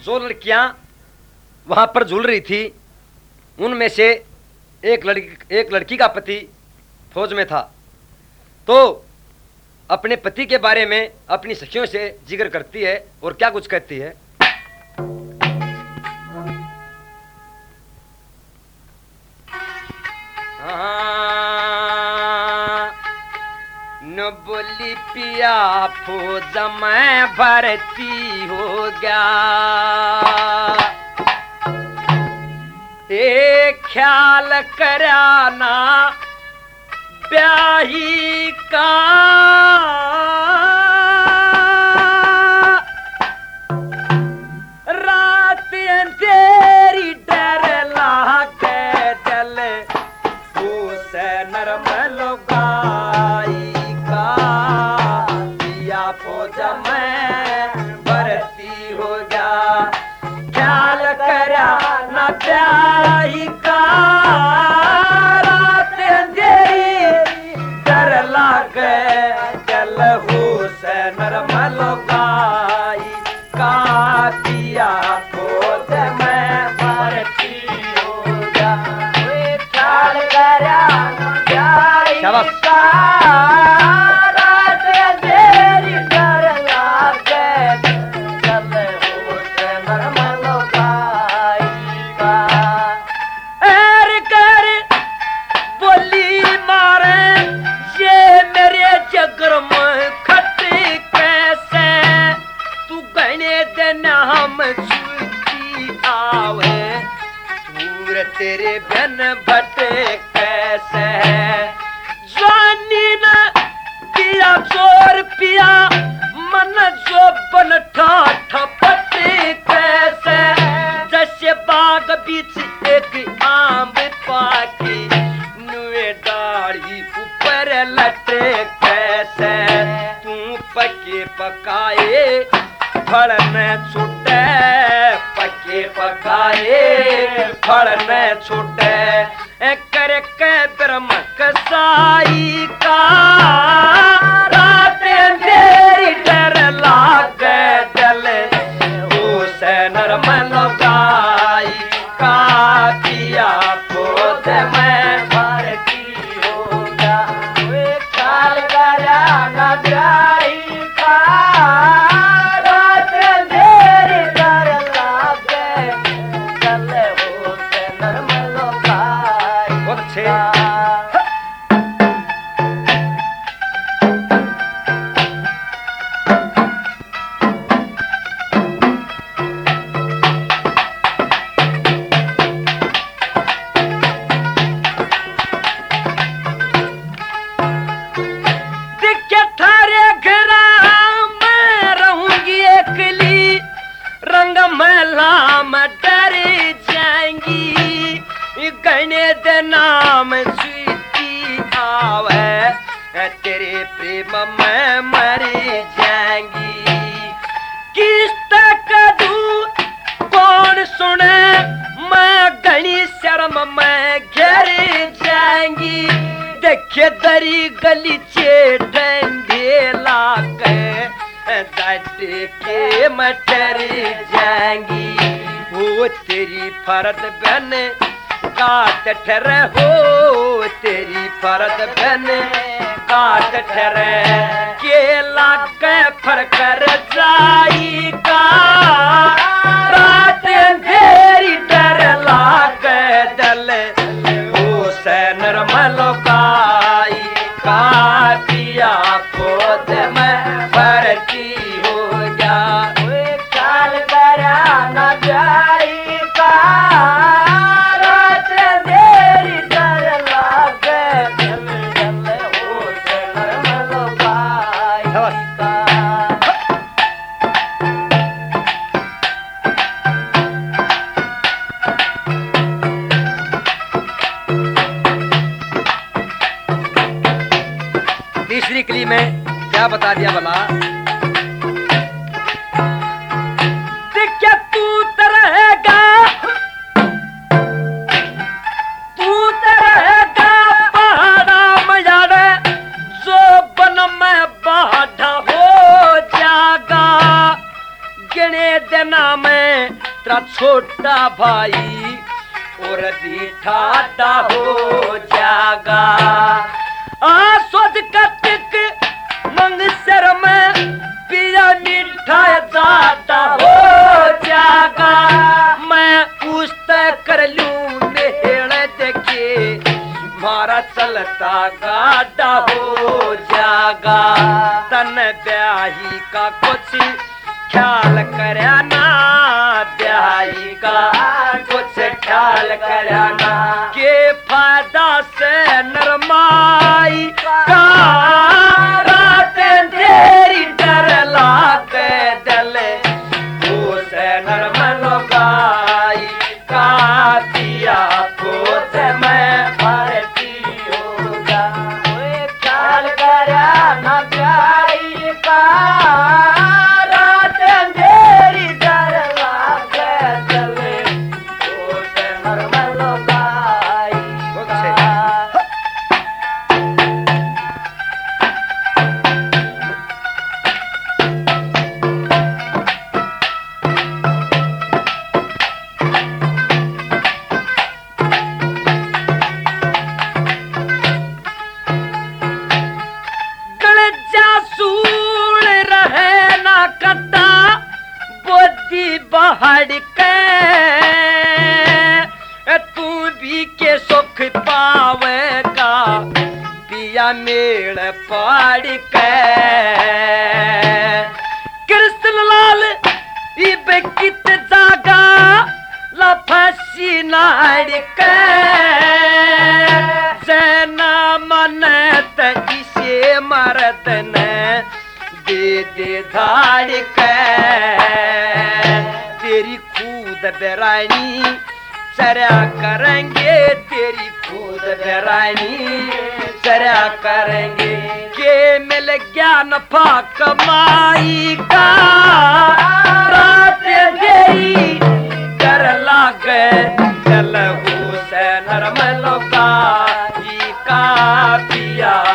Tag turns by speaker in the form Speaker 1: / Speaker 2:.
Speaker 1: जो लड़कियां वहां पर झूल रही थी उनमें से एक लड़की का पति फौज में था, तो अपने पति के बारे में अपनी सखियों से जिक्र करती है और क्या कुछ कहती है। न बोली पिया फौज में भर्ती हो गया, एक ख्याल कराना ब्याही का, रात अंधेरी डर लागे जल उसे नरम लुगाई का, पिया फौज में भर्ती हो गया, ख्याल करा न ब्याही का, रात अंधेरी डर लागे जल उसे नरम लुगाई का, पिया फौज में भर्ती हो गया, ख्याल करा न ब्याही का, रात अंधेरी डर लागे जल उसे नरम लुगाई का। एर कर बोली मारे ये मेरे जगर में खट्टी कैसे, तू गहने देना हम छुट्टी आवे, दूर तेरे बन भटे कैसे, जानी न दिया जोर पिया मन जो बन ठाठा पट्टी कैसे, जैसे बाग बीच एक आम पाकी नुए डाली ऊपर लटे कैसे, तू पके पकाए फल न छूटे, पके पकाए फल न छूटे, कर के ब्रह्म कसाई का, रात अंधेरी डर लागे जल उसे नरम लुगाई का, पिया फौज में भर्ती हो गया, ख्याल करा न ब्याही का, रात अंधेरी डर लागे जल उसे नरम लुगाई। बहुत अच्छे। दिखे थारे घरा मैं रहूंगी अकेली, रंग महला में डरी जाएंगी, गहने दे नाम स्वीटी आवे, तेरे प्रेम में मरी जाएंगी, किस्त कदू कौन सुने, मैं घनी शर्म में घेरी जाएंगी, देखे दरी गलीचे डंडे लागे डटे के मटरी जाएंगी, वो तेरी फरद बन काट ठहरे, हो तेरी फरद बन काट ठहरे, के लागे फरकर जाई का, रात अंधेरी डर लागे जल उसे नरम लुगाई का, पिया फौज में भर्ती हो गया, ख्याल करा न ब्याही का, रात अंधेरी डर लागे जल उसे नरम लुगाई का। तीसरी कली में क्या बता दिया भला, क्या तू रहेगा पहाड़ा मजाड़े, जो बन में बाढ़ा हो जागा, गिने देना में तेरा छोटा भाई और भी ठाडा हो जागा। सोच कतिक मंग सर में पिया मीठा ज्यादा हो जागा। मैं पूछता कर लूं नेड़ देखे मारा चलता गाड़ा हो जागा। तन ब्याही का कुछ ख्याल करना ब्याही का कुछ ख्याल करना के फायदा से नरमाई का रात तेरी डर लागे दले से नरम लोगाई का दिया पोत में भरती होगा। ख्याल करना ब्याही का पहाड़ के तू भी के सुख पावेगा पिया मेड़ पहाड़ के। कृष्ण लाल इब कित जागा लफसी नाड़ के जना मन इसे मरद ने दे धाड़ के। तेरी खुद बेरानी चरा करेंगे तेरी खुद बेरानी चरा करेंगे के मिल ज्ञान पा कमाई का रात गई कर लागे चल से नरम लोका का पिया